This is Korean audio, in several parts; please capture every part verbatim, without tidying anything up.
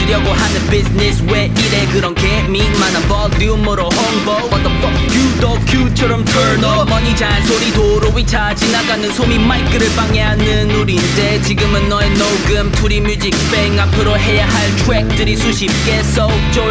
하려고 하는 비즈니스 왜 이래 그런 개미만한 볼륨으로 홍보 What the fuck you 더 큐처럼 turn up 머니 잔소리 도로 위차 지나가는 소미 마이크를 방해하는 우린데 지금은 너의 녹음 투리 뮤직 뱅 앞으로 해야 할 트랙들이 수십 개 so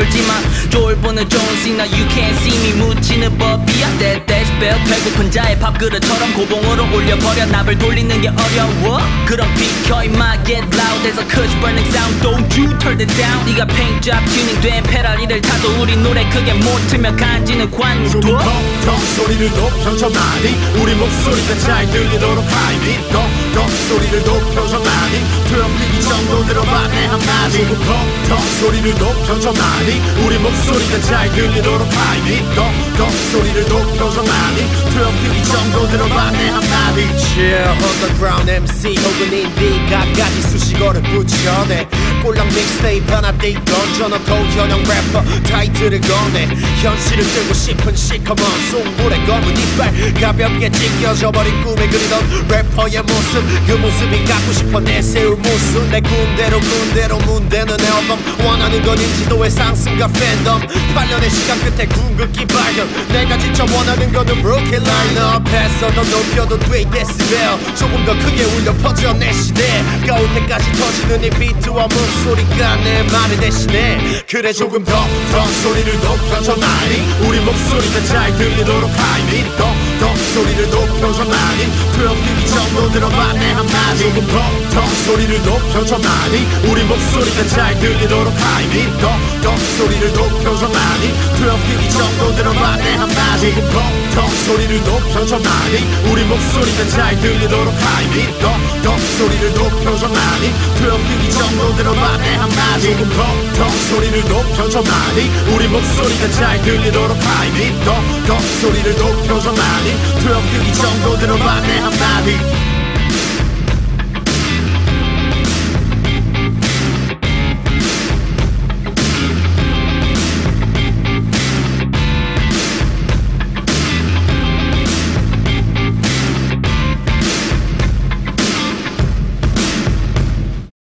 쫄지마 쫄보는 좋은 시그널 you can't see me 묻히는 법이야 내 대시벨 배고픈 자의 밥그릇처럼 고봉으로 올려버려 납을 돌리는 게 어려워 그럼 비켜 임마 get loud there's a kush burning sound don't you turn it down 네가 paint job 튜닝된 페라리를 타도 우리 노래 크게 못 틀면 간지는 관둬 더 소리를 높여서 많이 우리 목소리가 잘 들리도록 하이비 더더 소리를 높여서 많이 트럼피기 정도 들어봤네 한마디 더 소리를 높여서 많이 우리 목소리가 잘 들리도록 하이비 더더 소리를 높여서 많이 트럼피기 정도 들어봤네 한마디 Yeah, underground 엠씨 혹은 인디 갖가지 수식어를 붙여내 꼴랑 믹스테이프 하나 띠 던져넣고 현역 래퍼 타이틀을 꺼내 현실을 들고 싶은 시커먼 숭불의 검은 이빨 가볍게 찢겨져버린 꿈에 그리던 래퍼의 모습 그 모습이 갖고 싶어 내세울 무슨 내 꿈대로 군대로 문대는 앨범 원하는 건 인지도의 상승과 팬덤 팔 년의 시간 끝에 궁극기 발견 내가 진짜 원하는 거는 브로큰 라인업에서 너 높여도 돼 데시벨 조금 더 크게 울려 퍼져 내 시대 가올 때까지 터지는 이 비트와 목소리가 내 말을 대신해 그래 조금 더 더 소리를 높여서 많이 우리 목소리가 잘 들리도록 하이비 더더 소리를 높여서 많이 트럼피기 정도 들어봤네 한마디 조금 더더 소리를 높여서 많이 우리 목소리가 잘 들리도록 하이비 더더 소리를 높여서 많이 트럼피기 정도 들어봤네 한마디 조금 더더 소리를 높여서 많이 우리 목소리가 잘 들리도록 하이비 더더 소리를 높여서 많이 트럼피기 정도 들어봤네 한마디 조금 더더 소리를 높여서 많이 우리 목소리가 잘 들리도록 하이비 더더 소리를 높여서 많이 트럼피기 정도 들어봤네 한마디